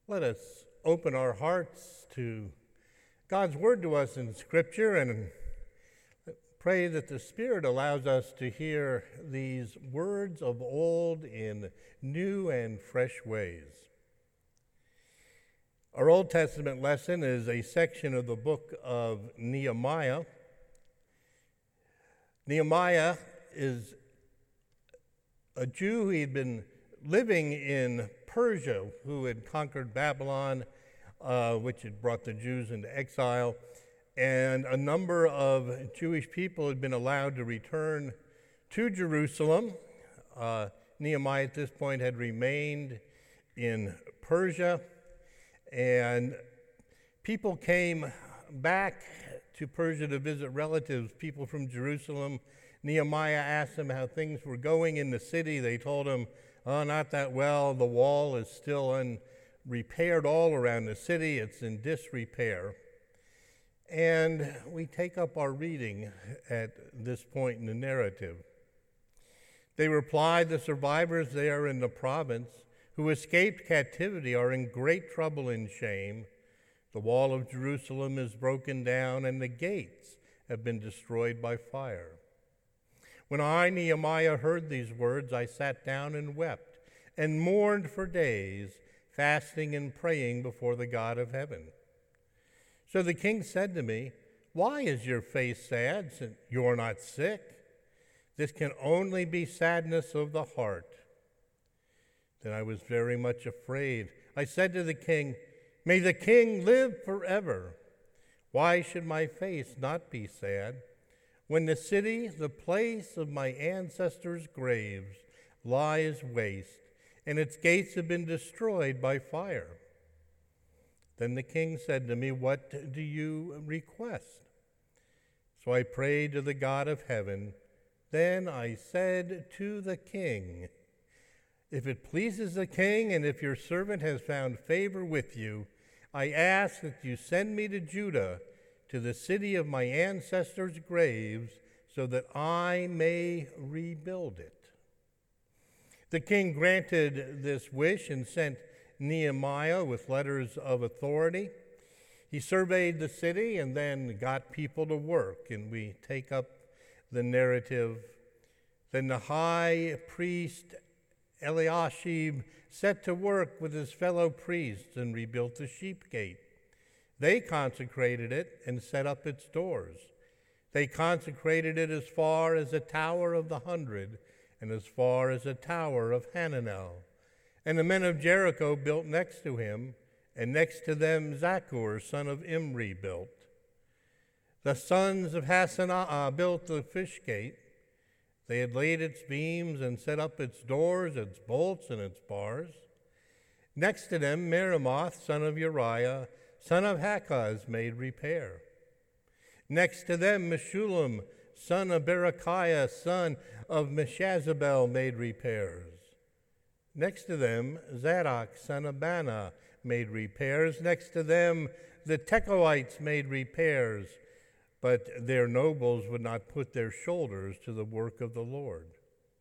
Let us open our hearts to God's word to us in Scripture and pray that the Spirit allows us to hear these words of old in new and fresh ways. Our Old Testament lesson is a section of the book of Nehemiah. Nehemiah is a Jew who had been living in Persia, who had conquered Babylon, which had brought the Jews into exile, and a number of Jewish people had been allowed to return to Jerusalem. Nehemiah at this point had remained in Persia, and people came back to Persia to visit relatives, people from Jerusalem. Nehemiah asked them how things were going in the city. They told him, "Oh, not that well. The wall is still unrepaired all around the city. It's in disrepair." And we take up our reading at this point in the narrative. They replied, "The survivors there in the province who escaped captivity are in great trouble and shame. The wall of Jerusalem is broken down and the gates have been destroyed by fire." When I, Nehemiah, heard these words, I sat down and wept and mourned for days, fasting and praying before the God of heaven. So the king said to me, "Why is your face sad, since you're not sick? This can only be sadness of the heart." Then I was very much afraid. I said to the king, "May the king live forever. Why should my face not be sad? When the city, the place of my ancestors' graves, lies waste, and its gates have been destroyed by fire." Then the king said to me, "What do you request?" So I prayed to the God of heaven. Then I said to the king, "If it pleases the king, and if your servant has found favor with you, I ask that you send me to Judah, to the city of my ancestors' graves, so that I may rebuild it." The king granted this wish and sent Nehemiah with letters of authority. He surveyed the city and then got people to work, and we take up the narrative. Then the high priest Eliashib set to work with his fellow priests and rebuilt the sheep gate. They consecrated it and set up its doors. They consecrated it as far as the Tower of the 100 and as far as the Tower of Hananel. And the men of Jericho built next to him, and next to them Zaccur, son of Imri, built. The sons of Hassenaah built the fish gate. They had laid its beams and set up its doors, its bolts, and its bars. Next to them Meremoth, son of Uriah, son of Hakaz, made repair. Next to them Meshullam, son of Berechiah, son of Meshazabel, made repairs. Next to them Zadok, son of Bana, made repairs. Next to them the Tekoites made repairs, but their nobles would not put their shoulders to the work of the Lord.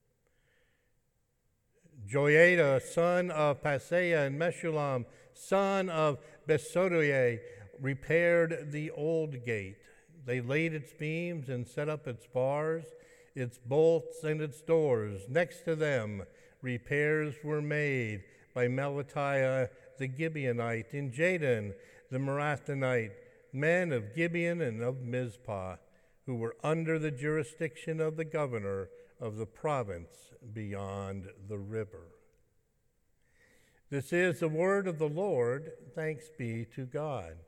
Joiada, son of Paseah, and Meshullam, son of Besodoi, repaired the old gate. They laid its beams and set up its bars, its bolts, and its doors. Next to them, repairs were made by Melatiah the Gibeonite and Jadon the Marathonite, men of Gibeon and of Mizpah, who were under the jurisdiction of the governor of the province beyond the river. This is the word of the Lord. Thanks be to God.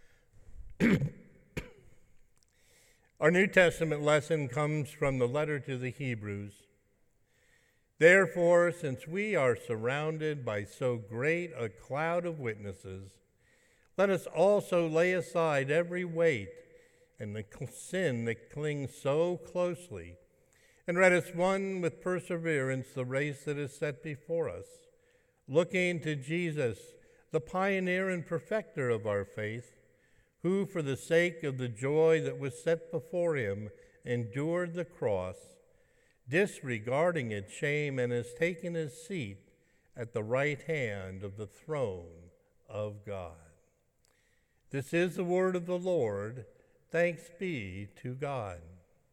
Our New Testament lesson comes from the letter to the Hebrews. "Therefore, since we are surrounded by so great a cloud of witnesses, let us also lay aside every weight and the sin that clings so closely, and let us run with perseverance the race that is set before us, looking to Jesus, the pioneer and perfecter of our faith, who for the sake of the joy that was set before him endured the cross, disregarding its shame, and has taken his seat at the right hand of the throne of God. This is the word of the Lord. Thanks be to God.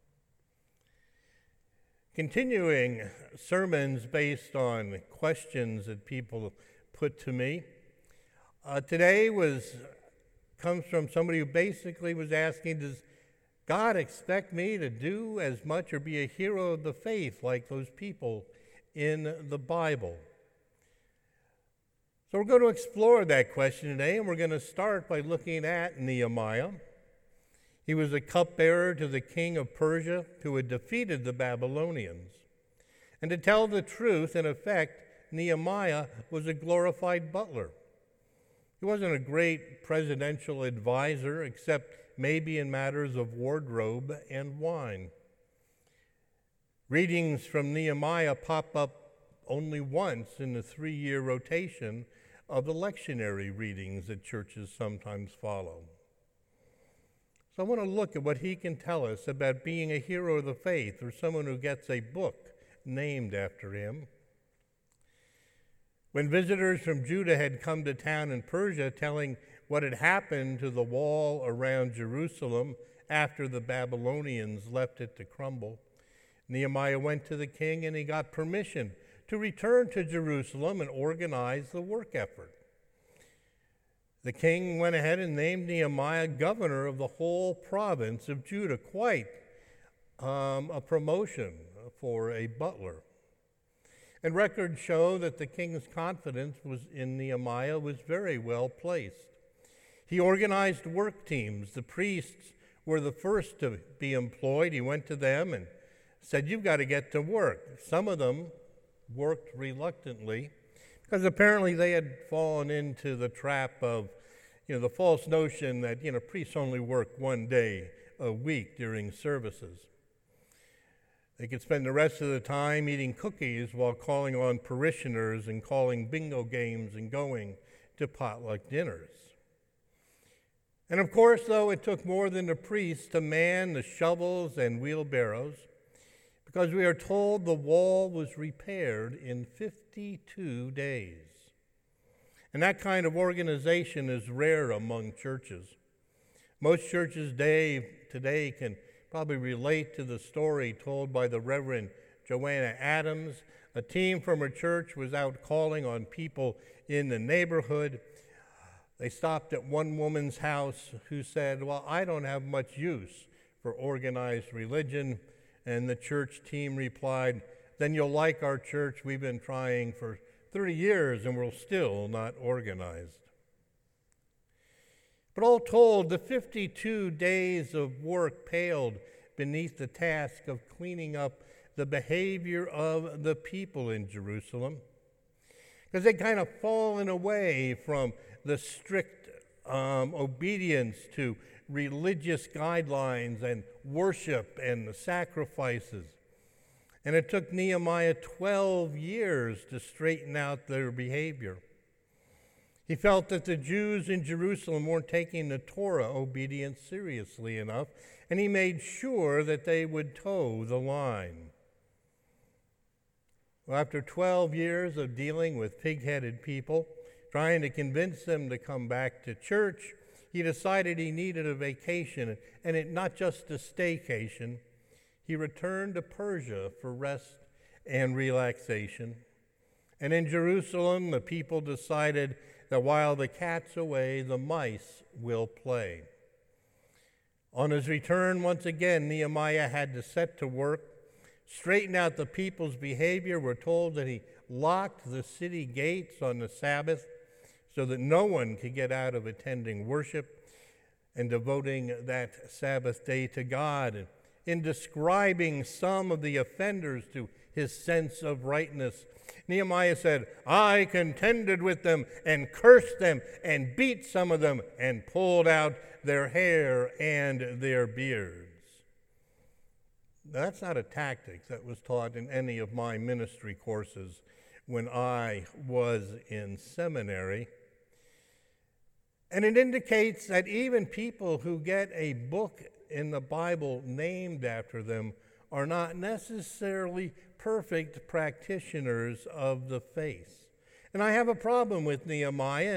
Continuing sermons based on questions that people put to me. Today comes from somebody who basically was asking, does God expect me to do as much or be a hero of the faith like those people in the Bible? So we're going to explore that question today, and we're going to start by looking at Nehemiah. He was a cupbearer to the king of Persia who had defeated the Babylonians. And to tell the truth, in effect, Nehemiah was a glorified butler. He wasn't a great presidential advisor, except maybe in matters of wardrobe and wine. Readings from Nehemiah pop up only once in the 3-year rotation of the lectionary readings that churches sometimes follow. So I want to look at what he can tell us about being a hero of the faith, or someone who gets a book named after him. When visitors from Judah had come to town in Persia telling what had happened to the wall around Jerusalem after the Babylonians left it to crumble, Nehemiah went to the king and he got permission to return to Jerusalem and organize the work effort. The king went ahead and named Nehemiah governor of the whole province of Judah, quite a promotion for a butler. And records show that the king's confidence in Nehemiah was very well placed. He organized work teams. The priests were the first to be employed. He went to them and said, "You've got to get to work." Some of them worked reluctantly because apparently they had fallen into the trap of, the false notion that, priests only work one day a week during services. They could spend the rest of the time eating cookies while calling on parishioners and calling bingo games and going to potluck dinners. And of course, though, it took more than the priests to man the shovels and wheelbarrows, because we are told the wall was repaired in 52 days. And that kind of organization is rare among churches. Most churches today can probably relate to the story told by the Reverend Joanna Adams. A team from her church was out calling on people in the neighborhood. They stopped at one woman's house who said, "Well, I don't have much use for organized religion." And the church team replied, "Then you'll like our church. We've been trying for 30 years and we're still not organized." But all told, the 52 days of work paled beneath the task of cleaning up the behavior of the people in Jerusalem, because they'd kind of fallen away from the strict obedience to religious guidelines and worship and the sacrifices. And it took Nehemiah 12 years to straighten out their behavior. He felt that the Jews in Jerusalem weren't taking the Torah obedience seriously enough, and he made sure that they would toe the line. Well, after 12 years of dealing with pig-headed people, trying to convince them to come back to church, he decided he needed a vacation, and not just a staycation. He returned to Persia for rest and relaxation. And in Jerusalem, the people decided that while the cat's away, the mice will play. On his return, once again, Nehemiah had to set to work, straighten out the people's behavior. We're told that he locked the city gates on the Sabbath so that no one could get out of attending worship and devoting that Sabbath day to God. In describing some of the offenders to his sense of rightness, Nehemiah said, "I contended with them and cursed them and beat some of them and pulled out their hair and their beards." Now, that's not a tactic that was taught in any of my ministry courses when I was in seminary. And it indicates that even people who get a book in the Bible named after them are not necessarily perfect practitioners of the faith. And I have a problem with Nehemiah, and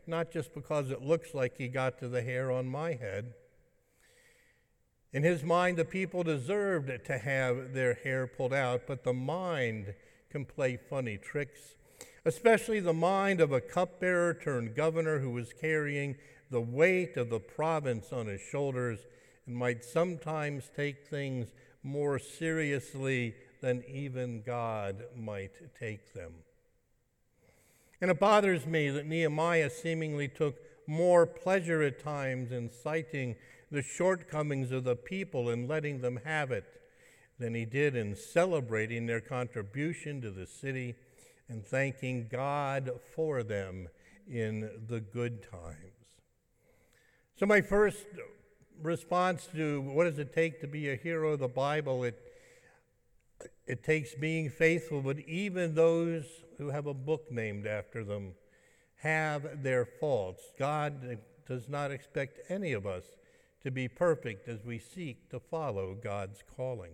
not just because it looks like he got to the hair on my head. In his mind, the people deserved to have their hair pulled out, but the mind can play funny tricks, especially the mind of a cupbearer turned governor who was carrying the weight of the province on his shoulders and might sometimes take things more seriously than even God might take them. And it bothers me that Nehemiah seemingly took more pleasure at times in citing the shortcomings of the people and letting them have it than he did in celebrating their contribution to the city and thanking God for them in the good times. So my first response to what does it take to be a hero of the Bible, it takes being faithful, but even those who have a book named after them have their faults. God does not expect any of us to be perfect as we seek to follow God's calling.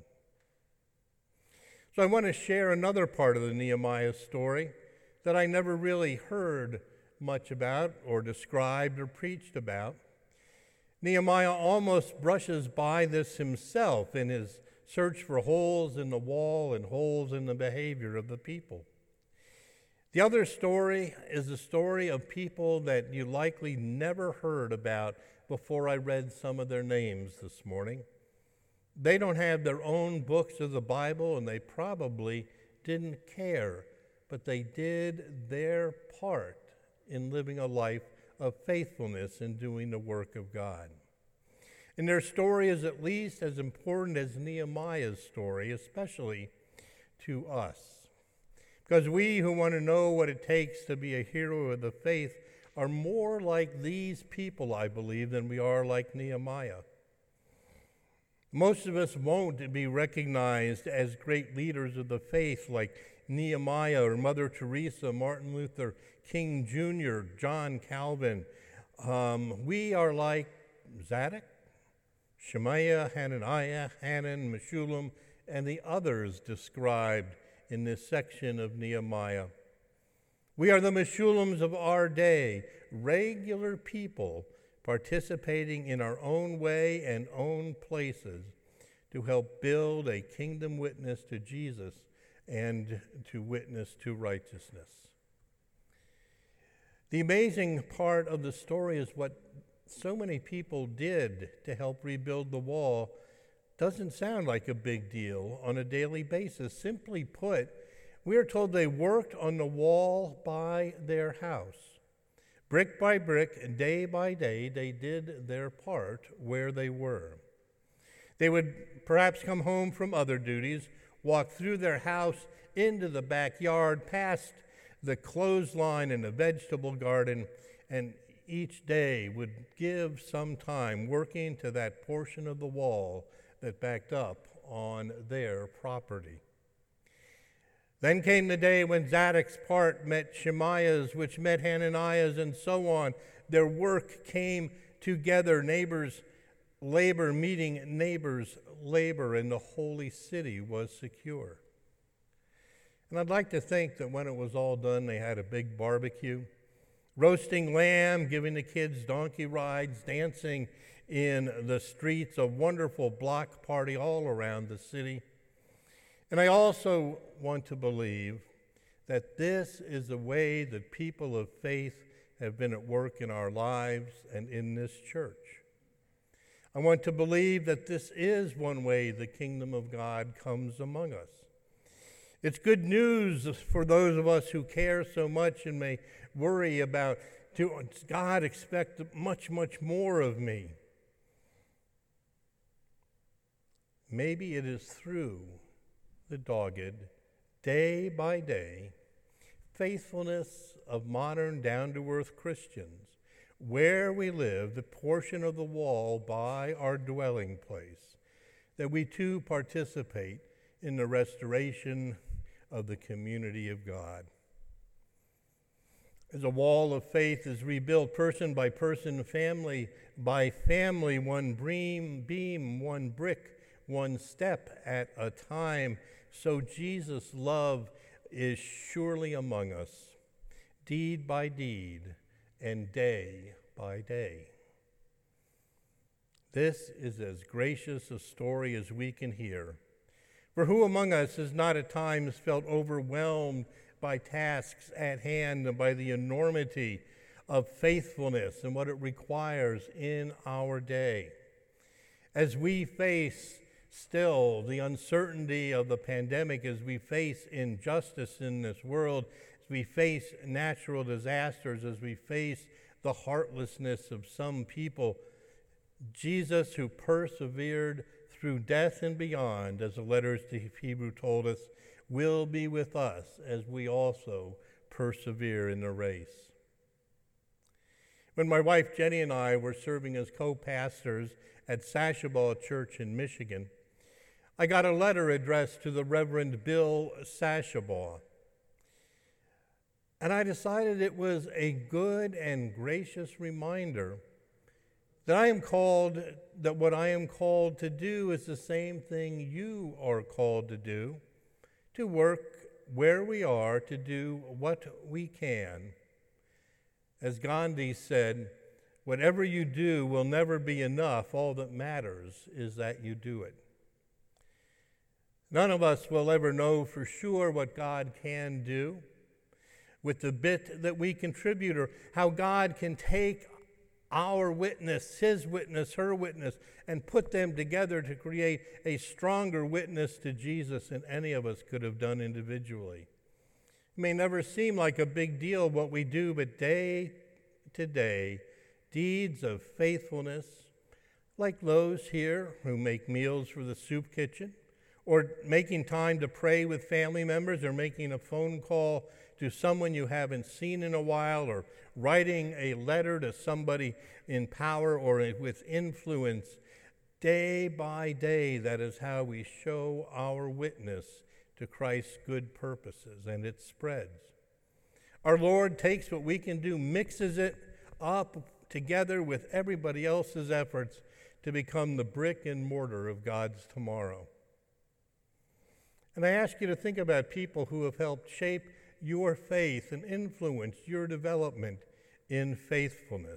So I want to share another part of the Nehemiah story that I never really heard much about or described or preached about. Nehemiah almost brushes by this himself in his search for holes in the wall and holes in the behavior of the people. The other story is the story of people that you likely never heard about before I read some of their names this morning. They don't have their own books of the Bible, and they probably didn't care, but they did their part in living a life of faithfulness in doing the work of God. And their story is at least as important as Nehemiah's story, especially to us. Because we who want to know what it takes to be a hero of the faith are more like these people, I believe, than we are like Nehemiah. Most of us won't be recognized as great leaders of the faith like Nehemiah or Mother Teresa, Martin Luther King Jr., John Calvin. We are like Zadok, Shemaiah, Hananiah, Hanan, Meshullam, and the others described in this section of Nehemiah. We are the Meshullams of our day, regular people participating in our own way and own places to help build a kingdom witness to Jesus and to witness to righteousness. The amazing part of the story is what so many people did to help rebuild the wall doesn't sound like a big deal on a daily basis. Simply put, we are told they worked on the wall by their house. Brick by brick, day by day, they did their part where they were. They would perhaps come home from other duties, walk through their house into the backyard, past the clothesline and the vegetable garden, and each day would give some time working to that portion of the wall that backed up on their property. Then came the day when Zadok's part met Shemaiah's, which met Hananiah's, and so on. Their work came together, neighbors' labor meeting neighbors' labor, and the holy city was secure. And I'd like to think that when it was all done, they had a big barbecue, roasting lamb, giving the kids donkey rides, dancing in the streets, a wonderful block party all around the city. And I also want to believe that this is the way that people of faith have been at work in our lives and in this church. I want to believe that this is one way the kingdom of God comes among us. It's good news for those of us who care so much and may worry about, does God expect much, much more of me? Maybe it is through the dogged, day by day, faithfulness of modern, down-to-earth Christians, where we live, the portion of the wall by our dwelling place, that we too participate in the restoration of the community of God. As a wall of faith is rebuilt person by person, family by family, one beam, one brick, one step at a time, so Jesus' love is surely among us, deed by deed and day by day. This is as gracious a story as we can hear. For who among us has not at times felt overwhelmed by tasks at hand and by the enormity of faithfulness and what it requires in our day? As we face still the uncertainty of the pandemic, as we face injustice in this world, as we face natural disasters, as we face the heartlessness of some people, Jesus, who persevered through death and beyond, as the letters to Hebrew told us, will be with us as we also persevere in the race. When my wife Jenny and I were serving as co-pastors at Sashabaw Church in Michigan, I got a letter addressed to the Reverend Bill Sashabaw. And I decided it was a good and gracious reminder that what I am called to do is the same thing you are called to do, to work where we are, to do what we can. As Gandhi said, whatever you do will never be enough. All that matters is that you do it. None of us will ever know for sure what God can do with the bit that we contribute, or how God can take our witness, his witness, her witness, and put them together to create a stronger witness to Jesus than any of us could have done individually. It may never seem like a big deal what we do, but day to day, deeds of faithfulness, like those here who make meals for the soup kitchen, or making time to pray with family members, or making a phone call to someone you haven't seen in a while, or writing a letter to somebody in power or with influence. Day by day, that is how we show our witness to Christ's good purposes, and it spreads. Our Lord takes what we can do, mixes it up together with everybody else's efforts to become the brick and mortar of God's tomorrow. And I ask you to think about people who have helped shape your faith and influence your development in faithfulness.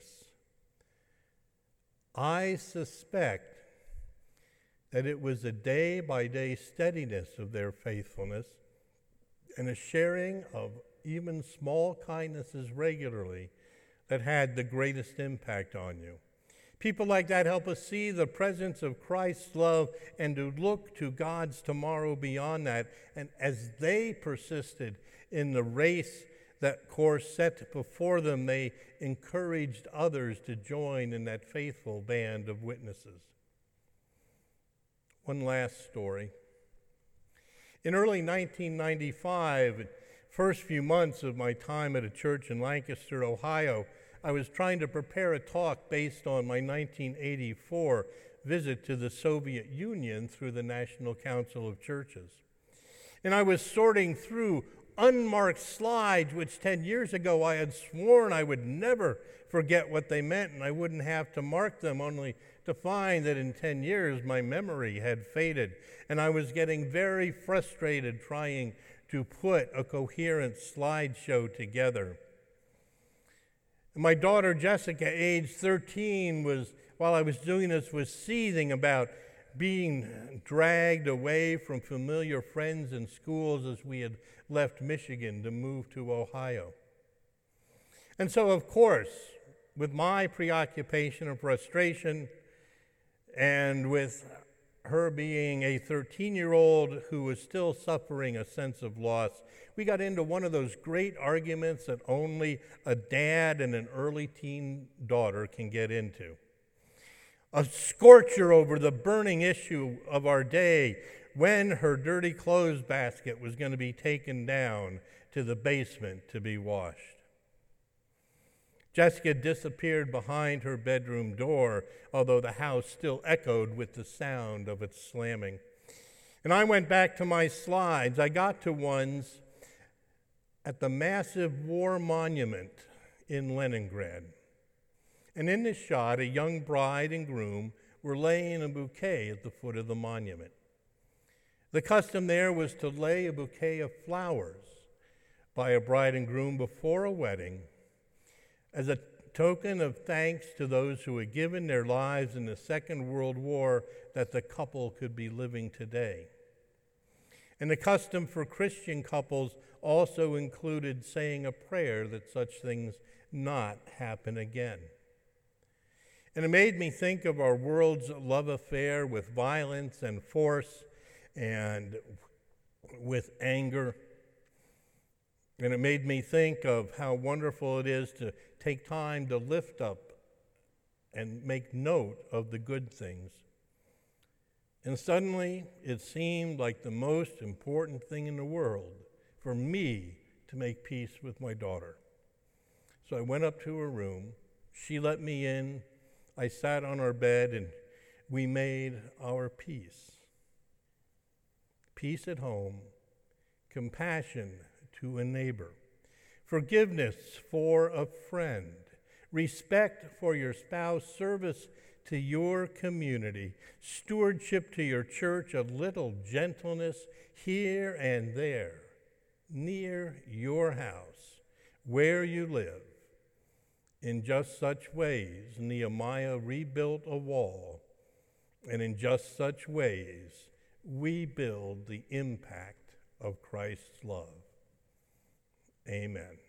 I suspect that it was a day-by-day steadiness of their faithfulness and a sharing of even small kindnesses regularly that had the greatest impact on you. People like that help us see the presence of Christ's love and to look to God's tomorrow beyond that. And as they persisted in the race, that course set before them, they encouraged others to join in that faithful band of witnesses. One last story. In early 1995, first few months of my time at a church in Lancaster, Ohio, I was trying to prepare a talk based on my 1984 visit to the Soviet Union through the National Council of Churches. And I was sorting through unmarked slides, which 10 years ago I had sworn I would never forget what they meant, and I wouldn't have to mark them, only to find that in 10 years my memory had faded, and I was getting very frustrated trying to put a coherent slideshow together. My daughter Jessica, age 13, while I was doing this, was seething about being dragged away from familiar friends and schools as we had left Michigan to move to Ohio. And so, of course, with my preoccupation and frustration, and with her being a 13-year-old who was still suffering a sense of loss, we got into one of those great arguments that only a dad and an early teen daughter can get into. A scorcher over the burning issue of our day, when her dirty clothes basket was going to be taken down to the basement to be washed. Jessica disappeared behind her bedroom door, although the house still echoed with the sound of its slamming. And I went back to my slides. I got to ones at the massive war monument in Leningrad. And in this shot, a young bride and groom were laying a bouquet at the foot of the monument. The custom there was to lay a bouquet of flowers by a bride and groom before a wedding as a token of thanks to those who had given their lives in the Second World War that the couple could be living today. And the custom for Christian couples also included saying a prayer that such things not happen again. And it made me think of our world's love affair with violence and force and with anger. And it made me think of how wonderful it is to take time to lift up and make note of the good things. And suddenly, it seemed like the most important thing in the world for me to make peace with my daughter. So I went up to her room. She let me in. I sat on our bed, and we made our peace. Peace at home, compassion to a neighbor, forgiveness for a friend, respect for your spouse, service to your community, stewardship to your church, a little gentleness here and there, near your house, where you live. In just such ways, Nehemiah rebuilt a wall, and in just such ways, we build the impact of Christ's love. Amen.